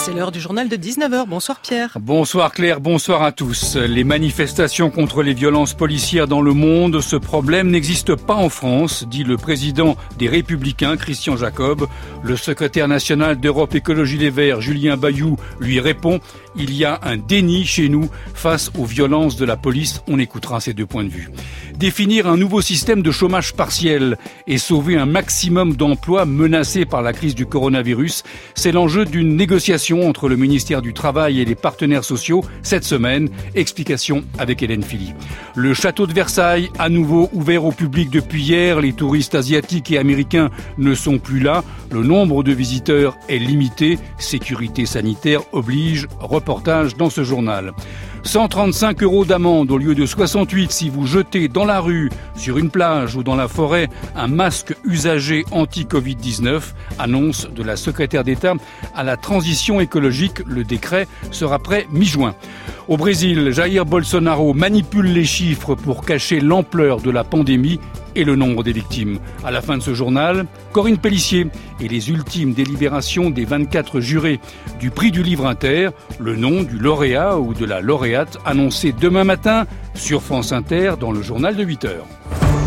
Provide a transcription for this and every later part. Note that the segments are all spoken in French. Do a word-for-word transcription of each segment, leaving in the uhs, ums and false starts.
C'est l'heure du journal de dix-neuf heures. Bonsoir Pierre. Bonsoir Claire, bonsoir à tous. Les manifestations contre les violences policières dans le monde, ce problème n'existe pas en France, dit le président des Républicains, Christian Jacob. Le secrétaire national d'Europe Écologie Les Verts, Julien Bayou, lui répond « Il y a un déni chez nous face aux violences de la police ». On écoutera ces deux points de vue. Définir un nouveau système de chômage partiel et sauver un maximum d'emplois menacés par la crise du coronavirus, c'est l'enjeu d'une négociation entre le ministère du Travail et les partenaires sociaux cette semaine. Explication avec Hélène Philly. Le château de Versailles, à nouveau ouvert au public depuis hier. Les touristes asiatiques et américains ne sont plus là. Le nombre de visiteurs est limité. Sécurité sanitaire oblige. Reportage dans ce journal. cent trente-cinq euros d'amende au lieu de soixante-huit si vous jetez dans la rue, sur une plage ou dans la forêt un masque usagé anti-covid dix-neuf, annonce de la secrétaire d'État à la transition écologique. Le décret sera prêt mi-juin. Au Brésil, Jair Bolsonaro manipule les chiffres pour cacher l'ampleur de la pandémie et le nombre des victimes. À la fin de ce journal, Corinne Pellissier et les ultimes délibérations des vingt-quatre jurés du prix du livre inter, le nom du lauréat ou de la lauréate annoncé demain matin sur France Inter dans le journal de huit heures.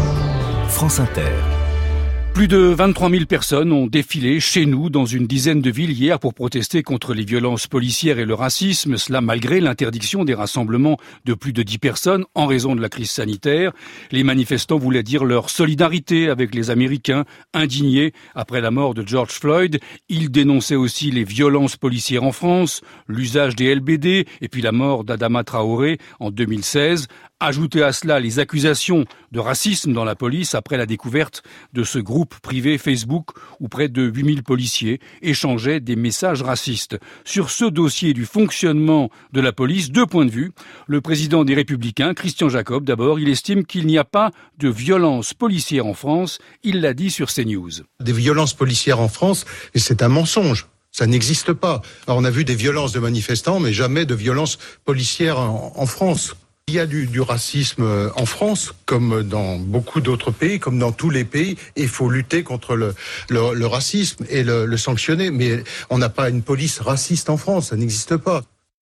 France Inter. Plus de vingt-trois mille personnes ont défilé chez nous dans une dizaine de villes hier pour protester contre les violences policières et le racisme, cela malgré l'interdiction des rassemblements de plus de dix personnes en raison de la crise sanitaire. Les manifestants voulaient dire leur solidarité avec les Américains indignés après la mort de George Floyd. Ils dénonçaient aussi les violences policières en France, l'usage des L B D et puis la mort d'Adama Traoré en deux mille seize. Ajoutez à cela les accusations de racisme dans la police après la découverte de ce groupe privé Facebook où près de huit mille policiers échangeaient des messages racistes. Sur ce dossier du fonctionnement de la police, deux points de vue. Le président des Républicains, Christian Jacob, d'abord, il estime qu'il n'y a pas de violence policière en France. Il l'a dit sur CNews. Des violences policières en France, et c'est un mensonge. Ça n'existe pas. Alors on a vu des violences de manifestants, mais jamais de violences policières en, en France. Il y a du, du racisme en France, comme dans beaucoup d'autres pays, comme dans tous les pays, et il faut lutter contre le, le, le racisme et le, le sanctionner. Mais on n'a pas une police raciste en France, ça n'existe pas.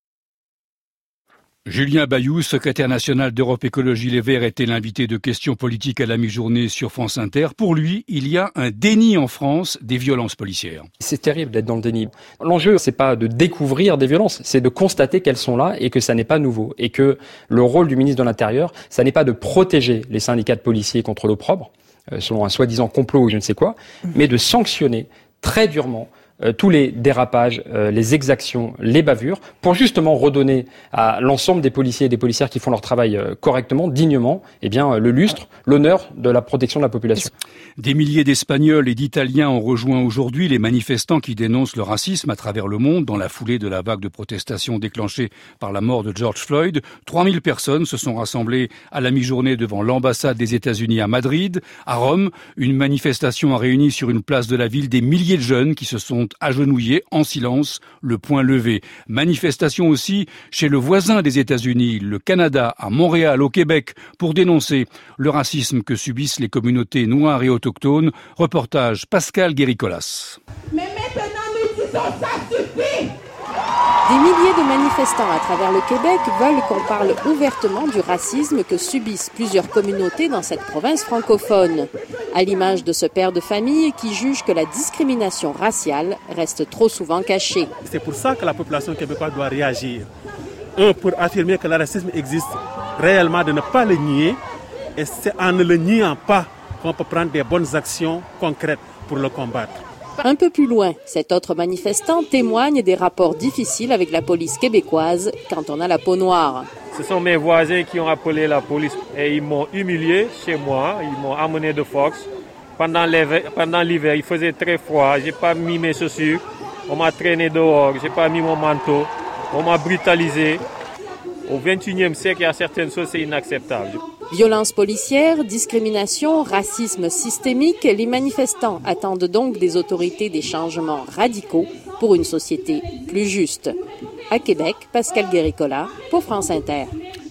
Julien Bayou, secrétaire national d'Europe Écologie Les Verts, était l'invité de questions politiques à la mi-journée sur France Inter. Pour lui, il y a un déni en France des violences policières. C'est terrible d'être dans le déni. L'enjeu, c'est pas de découvrir des violences, c'est de constater qu'elles sont là et que ça n'est pas nouveau. Et que le rôle du ministre de l'Intérieur, ça n'est pas de protéger les syndicats de policiers contre l'opprobre, euh, selon un soi-disant complot ou je ne sais quoi, mais de sanctionner très durement Euh, tous les dérapages, euh, les exactions, les bavures, pour justement redonner à l'ensemble des policiers et des policières qui font leur travail euh, correctement, dignement, eh bien, euh, le lustre, l'honneur de la protection de la population. Des milliers d'Espagnols et d'Italiens ont rejoint aujourd'hui les manifestants qui dénoncent le racisme à travers le monde dans la foulée de la vague de protestations déclenchée par la mort de George Floyd. trois mille personnes se sont rassemblées à la mi-journée devant l'ambassade des États-Unis à Madrid. À Rome, une manifestation a réuni sur une place de la ville des milliers de jeunes qui se sont agenouillés en silence, le poing levé. Manifestation aussi chez le voisin des États-Unis, le Canada, à Montréal, au Québec, pour dénoncer le racisme que subissent les communautés noires et autochtones. Reportage Pascal Guéricolas. Mais maintenant nous disons ça suffit! Des milliers de manifestants à travers le Québec veulent qu'on parle ouvertement du racisme que subissent plusieurs communautés dans cette province francophone. À l'image de ce père de famille qui juge que la discrimination raciale reste trop souvent cachée. C'est pour ça que la population québécoise doit réagir. Un, pour affirmer que le racisme existe réellement, de ne pas le nier. Et c'est en ne le niant pas qu'on peut prendre des bonnes actions concrètes pour le combattre. Un peu plus loin, cet autre manifestant témoigne des rapports difficiles avec la police québécoise quand on a la peau noire. Ce sont mes voisins qui ont appelé la police et ils m'ont humilié chez moi, ils m'ont amené de force. Pendant l'hiver, pendant l'hiver, il faisait très froid, j'ai pas mis mes chaussures, on m'a traîné dehors, j'ai pas mis mon manteau, on m'a brutalisé. Au vingt et unième siècle, il y a certaines choses, c'est inacceptable. Violence policière, discrimination, racisme systémique, les manifestants attendent donc des autorités des changements radicaux pour une société plus juste. À Québec, Pascal Guéricolas pour France Inter.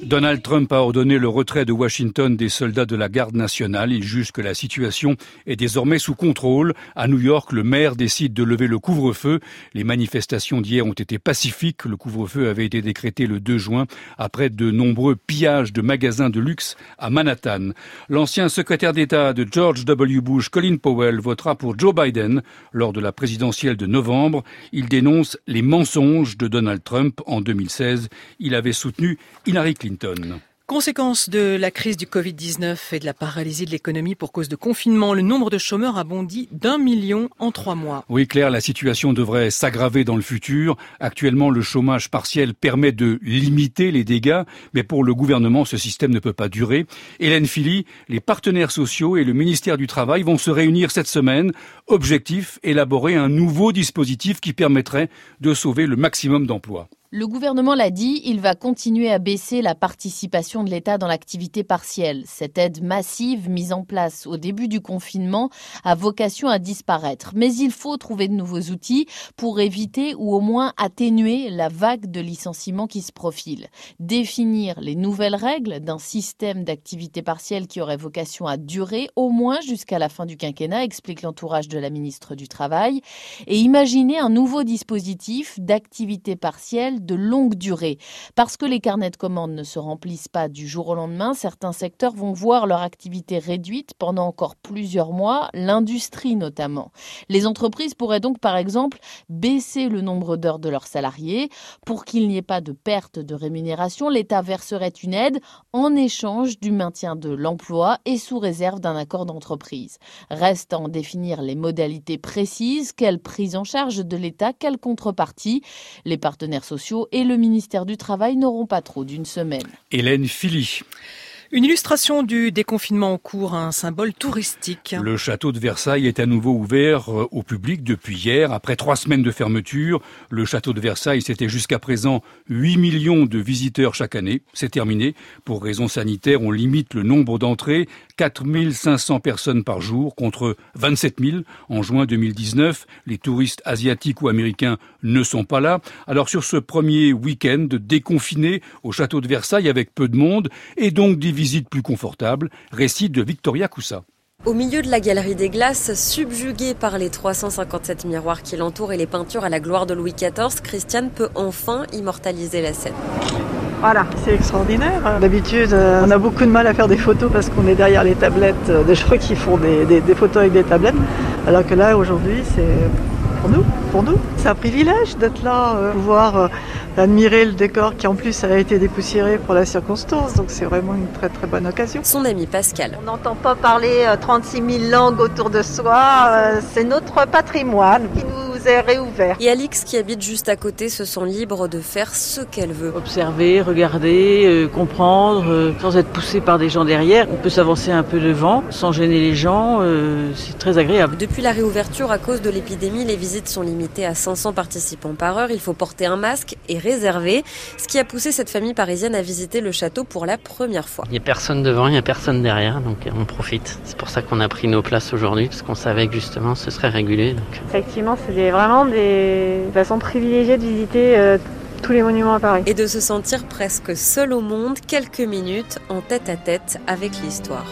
Donald Trump a ordonné le retrait de Washington des soldats de la garde nationale. Il juge que la situation est désormais sous contrôle. À New York, le maire décide de lever le couvre-feu. Les manifestations d'hier ont été pacifiques. Le couvre-feu avait été décrété le deux juin après de nombreux pillages de magasins de luxe à Manhattan. L'ancien secrétaire d'État de George W. Bush, Colin Powell, votera pour Joe Biden lors de la présidentielle de novembre. Il dénonce les mensonges de Donald Trump. En deux mille seize, il avait soutenu Hillary Clinton. Conséquence de la crise du covid dix-neuf et de la paralysie de l'économie pour cause de confinement, le nombre de chômeurs a bondi d'un million en trois mois. Oui, Claire, la situation devrait s'aggraver dans le futur. Actuellement, le chômage partiel permet de limiter les dégâts, mais pour le gouvernement, ce système ne peut pas durer. Hélène Philly, les partenaires sociaux et le ministère du Travail vont se réunir cette semaine. Objectif, élaborer un nouveau dispositif qui permettrait de sauver le maximum d'emplois. Le gouvernement l'a dit, il va continuer à baisser la participation de l'État dans l'activité partielle. Cette aide massive mise en place au début du confinement a vocation à disparaître. Mais il faut trouver de nouveaux outils pour éviter ou au moins atténuer la vague de licenciements qui se profile. Définir les nouvelles règles d'un système d'activité partielle qui aurait vocation à durer au moins jusqu'à la fin du quinquennat, explique l'entourage de la ministre du Travail, et imaginer un nouveau dispositif d'activité partielle de longue durée. Parce que les carnets de commandes ne se remplissent pas du jour au lendemain, certains secteurs vont voir leur activité réduite pendant encore plusieurs mois, l'industrie notamment. Les entreprises pourraient donc par exemple baisser le nombre d'heures de leurs salariés. Pour qu'il n'y ait pas de perte de rémunération, l'État verserait une aide en échange du maintien de l'emploi et sous réserve d'un accord d'entreprise. Reste à en définir les modalités précises, quelle prise en charge de l'État, quelle contrepartie. Les partenaires sociaux et le ministère du Travail n'auront pas trop d'une semaine. Hélène Philly. Une illustration du déconfinement en cours, un symbole touristique. Le château de Versailles est à nouveau ouvert au public depuis hier. Après trois semaines de fermeture, le château de Versailles, c'était jusqu'à présent huit millions de visiteurs chaque année. C'est terminé. Pour raisons sanitaires, on limite le nombre d'entrées. quatre mille cinq cents personnes par jour contre vingt-sept mille en juin deux mille dix-neuf. Les touristes asiatiques ou américains ne sont pas là. Alors sur ce premier week-end déconfiné au château de Versailles avec peu de monde et donc des visite plus confortable, récit de Victoria Coussa. Au milieu de la galerie des glaces, subjuguée par les trois cent cinquante-sept miroirs qui l'entourent et les peintures à la gloire de Louis quatorze, Christiane peut enfin immortaliser la scène. Voilà, c'est extraordinaire. D'habitude, on a beaucoup de mal à faire des photos parce qu'on est derrière les tablettes des gens qui font des, des, des photos avec des tablettes. Alors que là, aujourd'hui, c'est pour nous, pour nous. C'est un privilège d'être là, euh, pouvoir euh, admirer le décor qui en plus a été dépoussiéré pour la circonstance. Donc c'est vraiment une très très bonne occasion. Son ami Pascal. On n'entend pas parler euh, trente-six mille langues autour de soi. Euh, c'est notre patrimoine qui nous est réouvert. Et Alix, qui habite juste à côté, se sent libre de faire ce qu'elle veut. Observer, regarder, euh, comprendre, euh, sans être poussé par des gens derrière. On peut s'avancer un peu devant, sans gêner les gens. Euh, c'est très agréable. Depuis la réouverture, à cause de l'épidémie, les visites sont limitées à cinq cents participants par heure. Il faut porter un masque et réservé, ce qui a poussé cette famille parisienne à visiter le château pour la première fois. Il n'y a personne devant, il n'y a personne derrière, donc on profite. C'est pour ça qu'on a pris nos places aujourd'hui, parce qu'on savait que justement ce serait régulé. Donc. Effectivement, c'est des, vraiment des façons privilégiées de visiter euh, tous les monuments à Paris. Et de se sentir presque seul au monde, quelques minutes en tête à tête avec l'histoire.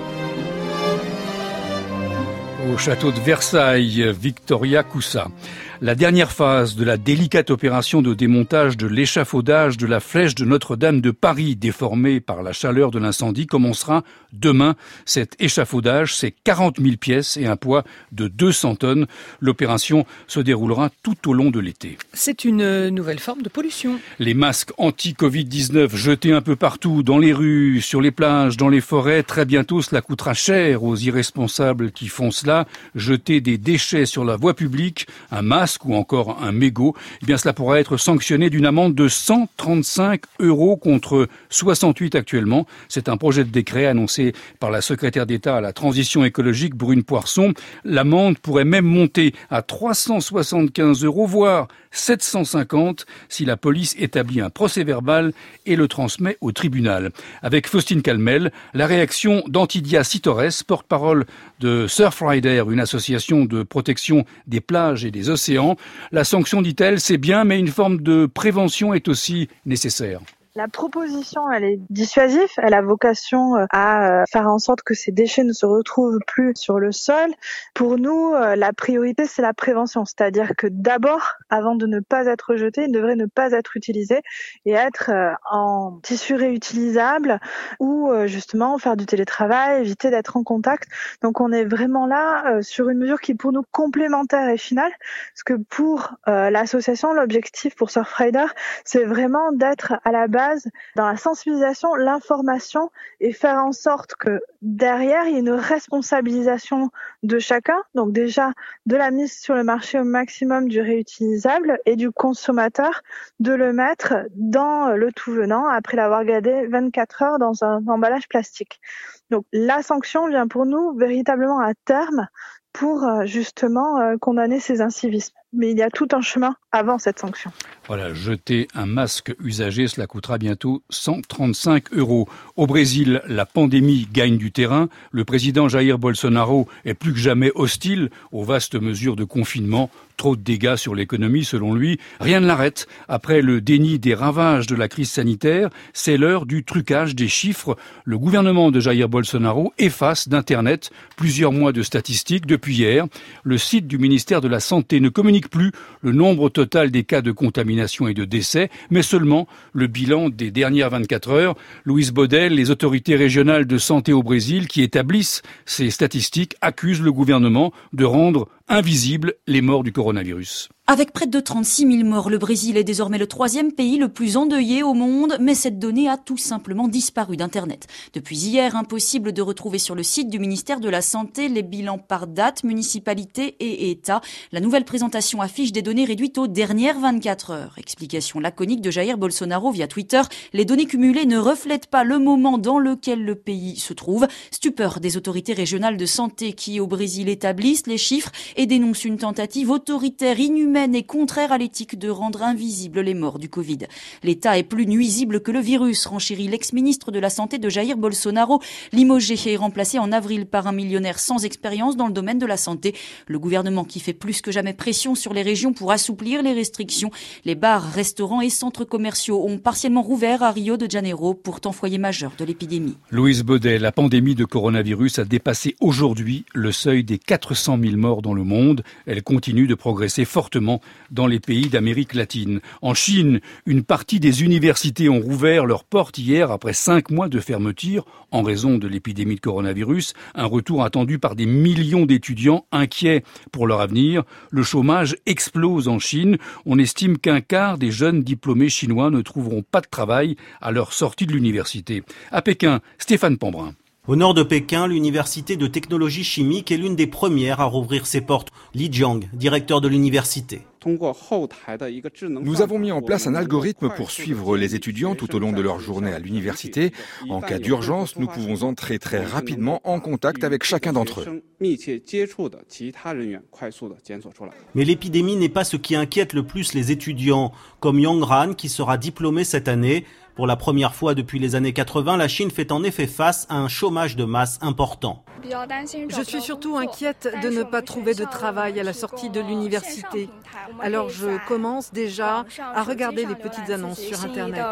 Au château de Versailles, Victoria Coussa. La dernière phase de la délicate opération de démontage de l'échafaudage de la flèche de Notre-Dame de Paris, déformée par la chaleur de l'incendie, commencera demain. Cet échafaudage, c'est quarante mille pièces et un poids de deux cents tonnes. L'opération se déroulera tout au long de l'été. C'est une nouvelle forme de pollution. Les masques anti-covid dix-neuf jetés un peu partout, dans les rues, sur les plages, dans les forêts, très bientôt cela coûtera cher aux irresponsables qui font cela. Jeter des déchets sur la voie publique, un masque ou encore un mégot, eh bien cela pourra être sanctionné d'une amende de cent trente-cinq euros contre soixante-huit actuellement. C'est un projet de décret annoncé par la secrétaire d'État à la transition écologique Brune Poirson. L'amende pourrait même monter à trois cent soixante-quinze euros, voire sept cent cinquante si la police établit un procès-verbal et le transmet au tribunal. Avec Faustine Calmel, la réaction d'Antidia Sitores, porte-parole de Surfrider, une association de protection des plages et des océans. La sanction, dit-elle, c'est bien, mais une forme de prévention est aussi nécessaire. La proposition, elle est dissuasive, elle a vocation à faire en sorte que ces déchets ne se retrouvent plus sur le sol. Pour nous, la priorité, c'est la prévention, c'est-à-dire que d'abord, avant de ne pas être jeté, il devrait ne pas être utilisé et être en tissu réutilisable ou justement faire du télétravail, éviter d'être en contact. Donc on est vraiment là sur une mesure qui est pour nous complémentaire et finale, parce que pour l'association, l'objectif pour Surfrider, c'est vraiment d'être à la base dans la sensibilisation, l'information et faire en sorte que derrière, il y ait une responsabilisation de chacun. Donc déjà, de la mise sur le marché au maximum du réutilisable et du consommateur de le mettre dans le tout venant après l'avoir gardé vingt-quatre heures dans un emballage plastique. Donc la sanction vient pour nous véritablement à terme pour justement condamner ces incivismes. Mais il y a tout un chemin avant cette sanction. Voilà, jeter un masque usagé, cela coûtera bientôt cent trente-cinq euros. Au Brésil, la pandémie gagne du terrain. Le président Jair Bolsonaro est plus que jamais hostile aux vastes mesures de confinement. Trop de dégâts sur l'économie, selon lui. Rien ne l'arrête. Après le déni des ravages de la crise sanitaire, c'est l'heure du trucage des chiffres. Le gouvernement de Jair Bolsonaro efface d'Internet plusieurs mois de statistiques depuis hier. Le site du ministère de la Santé ne communique plus le nombre total des cas de contamination et de décès, mais seulement le bilan des dernières vingt-quatre heures. Louise Baudel, les autorités régionales de santé au Brésil qui établissent ces statistiques accusent le gouvernement de rendre invisibles les morts du coronavirus. Avec près de trente-six mille morts, le Brésil est désormais le troisième pays le plus endeuillé au monde, mais cette donnée a tout simplement disparu d'Internet. Depuis hier, impossible de retrouver sur le site du ministère de la Santé les bilans par date, municipalité et État. La nouvelle présentation affiche des données réduites aux dernières vingt-quatre heures. Explication laconique de Jair Bolsonaro via Twitter. Les données cumulées ne reflètent pas le moment dans lequel le pays se trouve. Stupeur des autorités régionales de santé qui, au Brésil, établissent les chiffres et dénoncent une tentative autoritaire inhumaine et contraire à l'éthique de rendre invisibles les morts du Covid. L'État est plus nuisible que le virus, renchérit l'ex-ministre de la Santé de Jair Bolsonaro, limogé et remplacé en avril par un millionnaire sans expérience dans le domaine de la santé. Le gouvernement qui fait plus que jamais pression sur les régions pour assouplir les restrictions. Les bars, restaurants et centres commerciaux ont partiellement rouvert à Rio de Janeiro, pourtant foyer majeur de l'épidémie. Louise Baudet, la pandémie de coronavirus a dépassé aujourd'hui le seuil des quatre cent mille morts dans le monde. Elle continue de progresser fortement dans les pays d'Amérique latine. En Chine, une partie des universités ont rouvert leurs portes hier après cinq mois de fermeture en raison de l'épidémie de coronavirus. Un retour attendu par des millions d'étudiants inquiets pour leur avenir. Le chômage explose en Chine. On estime qu'un quart des jeunes diplômés chinois ne trouveront pas de travail à leur sortie de l'université. À Pékin, Stéphane Pambrin. Au nord de Pékin, l'université de technologie chimique est l'une des premières à rouvrir ses portes. Li Jiang, directeur de l'université. Nous avons mis en place un algorithme pour suivre les étudiants tout au long de leur journée à l'université. En cas d'urgence, nous pouvons entrer très rapidement en contact avec chacun d'entre eux. Mais l'épidémie n'est pas ce qui inquiète le plus les étudiants, comme Yang Ran qui sera diplômé cette année. Pour la première fois depuis les années quatre-vingt, la Chine fait en effet face à un chômage de masse important. Je suis surtout inquiète de ne pas trouver de travail à la sortie de l'université. Alors je commence déjà à regarder les petites annonces sur Internet.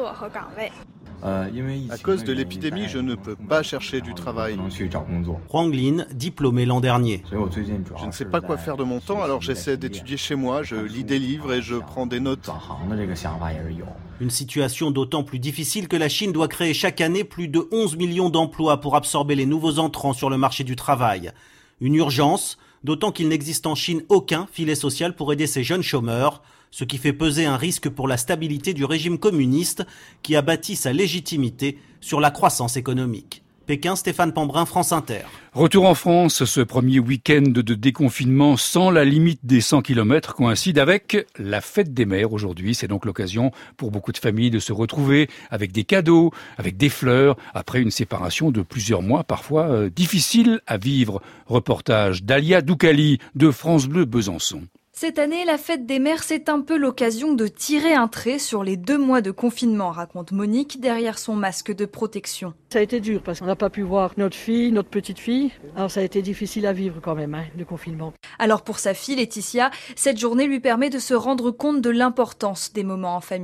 À cause de l'épidémie, je ne peux pas chercher du travail. Huang Lin, diplômé l'an dernier. Je ne sais pas quoi faire de mon temps, alors j'essaie d'étudier chez moi, je lis des livres et je prends des notes. Une situation d'autant plus difficile que la Chine doit créer chaque année plus de onze millions d'emplois pour absorber les nouveaux entrants sur le marché du travail. Une urgence, d'autant qu'il n'existe en Chine aucun filet social pour aider ces jeunes chômeurs, ce qui fait peser un risque pour la stabilité du régime communiste qui a bâti sa légitimité sur la croissance économique. Pékin, Stéphane Pambrin, France Inter. Retour en France, ce premier week-end de déconfinement sans la limite des cent kilomètres coïncide avec la fête des mères aujourd'hui. C'est donc l'occasion pour beaucoup de familles de se retrouver avec des cadeaux, avec des fleurs, après une séparation de plusieurs mois, parfois euh, difficile à vivre. Reportage d'Alia Doukali de France Bleu Besançon. Cette année, la fête des mères, c'est un peu l'occasion de tirer un trait sur les deux mois de confinement, raconte Monique derrière son masque de protection. Ça a été dur parce qu'on n'a pas pu voir notre fille, notre petite fille. Alors ça a été difficile à vivre quand même, hein, le confinement. Alors pour sa fille Laetitia, cette journée lui permet de se rendre compte de l'importance des moments en famille.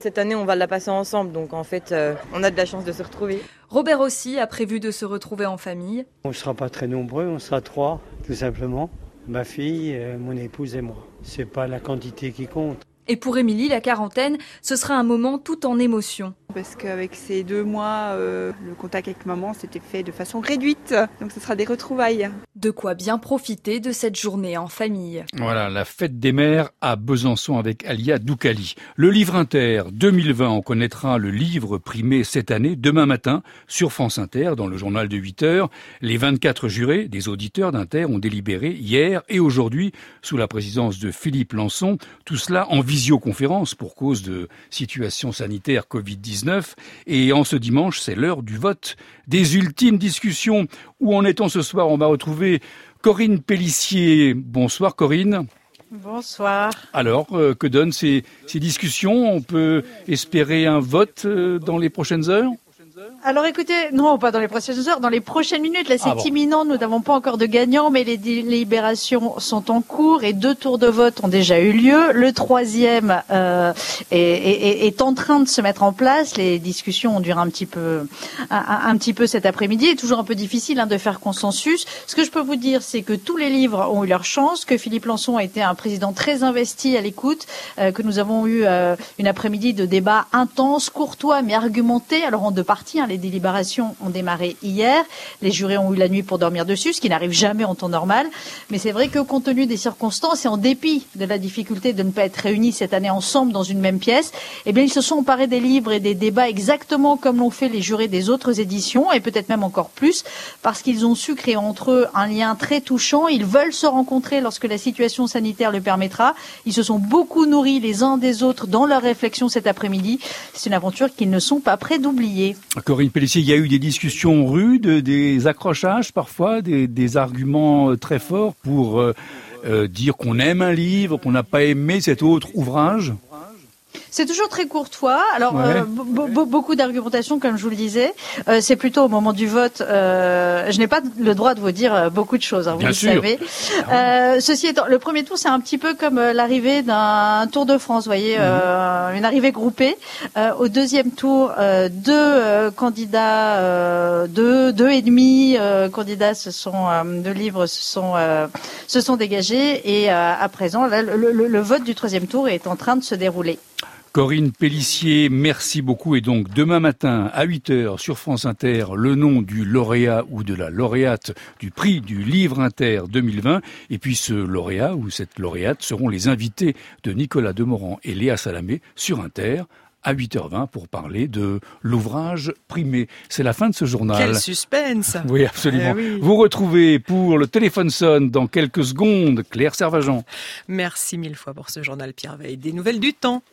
Cette année, on va la passer ensemble, donc en fait, euh, on a de la chance de se retrouver. Robert aussi a prévu de se retrouver en famille. On ne sera pas très nombreux, on sera trois, tout simplement. Ma fille, mon épouse et moi. C'est pas la quantité qui compte. Et pour Émilie, la quarantaine, ce sera un moment tout en émotion. Parce qu'avec ces deux mois, euh, le contact avec maman s'était fait de façon réduite. Donc ce sera des retrouvailles. De quoi bien profiter de cette journée en famille. Voilà, la fête des mères à Besançon avec Alia Doukali. Le livre Inter deux mille vingt, on connaîtra le livre primé cette année, demain matin, sur France Inter, dans le journal de huit heures. Les vingt-quatre jurés des auditeurs d'Inter ont délibéré hier et aujourd'hui, sous la présidence de Philippe Lançon. Tout cela en visioconférence pour cause de situation sanitaire covid dix-neuf. Et en ce dimanche, c'est l'heure du vote. Des ultimes discussions. Où en est-on ce soir? On va retrouver Corinne Pellissier. Bonsoir Corinne. Bonsoir. Alors, euh, que donnent ces, ces discussions? On peut espérer un vote euh, dans les prochaines heures? Alors écoutez, non, pas dans les prochaines heures, dans les prochaines minutes. Là, c'est ah bon. imminent. Nous n'avons pas encore de gagnant, mais les délibérations sont en cours et deux tours de vote ont déjà eu lieu. Le troisième euh, est, est, est en train de se mettre en place. Les discussions ont duré un petit peu, un, un petit peu cet après-midi. Il est toujours un peu difficile hein, de faire consensus. Ce que je peux vous dire, c'est que tous les livres ont eu leur chance, que Philippe Lançon a été un président très investi à l'écoute, euh, que nous avons eu euh, une après-midi de débat intense, courtois mais argumenté. Alors en deux parties. Hein, les délibérations ont démarré hier. Les jurés ont eu la nuit pour dormir dessus, ce qui n'arrive jamais en temps normal. Mais c'est vrai que compte tenu des circonstances et en dépit de la difficulté de ne pas être réunis cette année ensemble dans une même pièce, eh bien ils se sont emparés des livres et des débats exactement comme l'ont fait les jurés des autres éditions et peut-être même encore plus parce qu'ils ont su créer entre eux un lien très touchant. Ils veulent se rencontrer lorsque la situation sanitaire le permettra. Ils se sont beaucoup nourris les uns des autres dans leurs réflexions cet après-midi. C'est une aventure qu'ils ne sont pas prêts d'oublier. Corinne Pellissier, il y a eu des discussions rudes, des accrochages parfois, des, des arguments très forts pour euh, euh, dire qu'on aime un livre, qu'on n'a pas aimé cet autre ouvrage. C'est toujours très courtois. Alors, ouais. euh, b- b- beaucoup d'argumentation, comme je vous le disais. Euh, c'est plutôt au moment du vote. Euh, je n'ai pas le droit de vous dire beaucoup de choses, hein, vous Bien le sûr. savez. Euh, ceci étant, le premier tour, c'est un petit peu comme l'arrivée d'un Tour de France, vous voyez, mmh. euh, une arrivée groupée. Euh, au deuxième tour, euh, deux euh, candidats, euh, deux, deux et demi euh, candidats se sont, euh, de livres se sont, euh, se sont dégagés. Et euh, à présent, là, le, le, le vote du troisième tour est en train de se dérouler. Corinne Pellissier, merci beaucoup. Et donc, demain matin, à huit heures, sur France Inter, le nom du lauréat ou de la lauréate du prix du livre Inter deux mille vingt. Et puis, ce lauréat ou cette lauréate seront les invités de Nicolas Demorand et Léa Salamé sur Inter à huit heures vingt pour parler de l'ouvrage primé. C'est la fin de ce journal. Quel suspense! Oui, absolument. Eh oui. Vous retrouvez pour le téléphone sonne dans quelques secondes Claire Servageant. Merci mille fois pour ce journal, Pierre Veille. Des nouvelles du temps.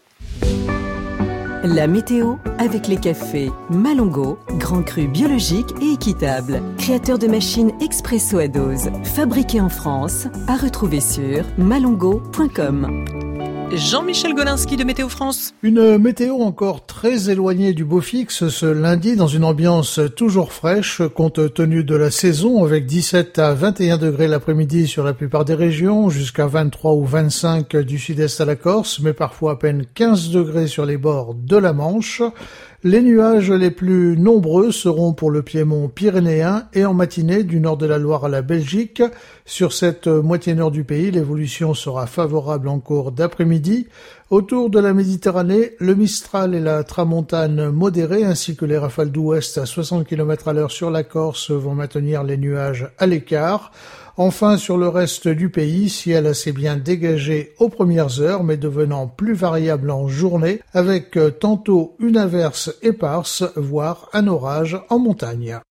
La météo avec les cafés Malongo, grand cru biologique et équitable. Créateur de machines expresso à dose, fabriqué en France, à retrouver sur malongo point com. Jean-Michel Golinski de Météo France. Une météo encore très éloignée du beau fixe ce lundi dans une ambiance toujours fraîche compte tenu de la saison avec dix-sept à vingt et un degrés l'après-midi sur la plupart des régions, jusqu'à vingt-trois ou vingt-cinq du sud-est à la Corse, mais parfois à peine quinze degrés sur les bords de la Manche. Les nuages les plus nombreux seront pour le Piémont pyrénéen et en matinée du nord de la Loire à la Belgique. Sur cette moitié nord du pays, l'évolution sera favorable en cours d'après-midi. Autour de la Méditerranée, le Mistral et la Tramontane modérée ainsi que les rafales d'ouest à soixante kilomètres à l'heure sur la Corse vont maintenir les nuages à l'écart. Enfin, sur le reste du pays, ciel assez bien dégagé aux premières heures, mais devenant plus variable en journée, avec tantôt une averse éparse, voire un orage en montagne.